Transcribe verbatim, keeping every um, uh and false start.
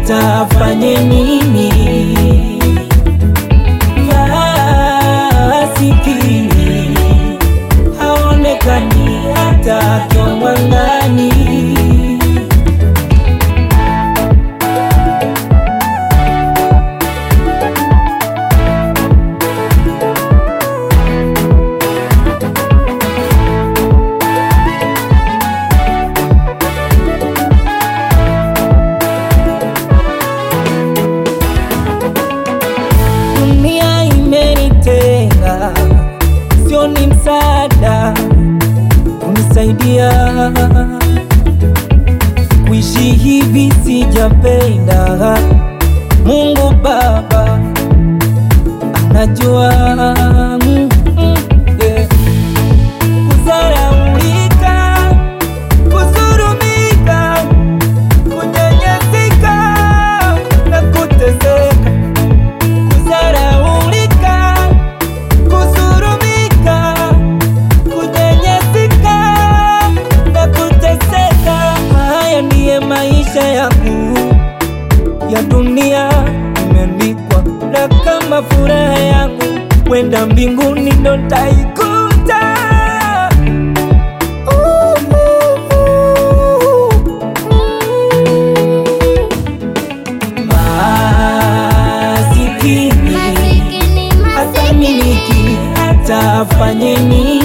hata afanye nini. Masikini haonekani hata akiwa mwangani. Dunia imenitenga, sioni msaada kunisaidia. Kuishi hivi sijapenda, Mungu Baba anajua. mm, mm, yeah. Kudharaulika, kudhulumika, kunyanyasika na kuteseka. Kudharaulika, kudhulumika, kunyanyasika na kuteseka. Haya ndiye maisha yangu ya dunia imeandikwa, na kama furaha yangu kwenda mbinguni ndo nitaikuta. Masikini hata miliki hata afanye nini.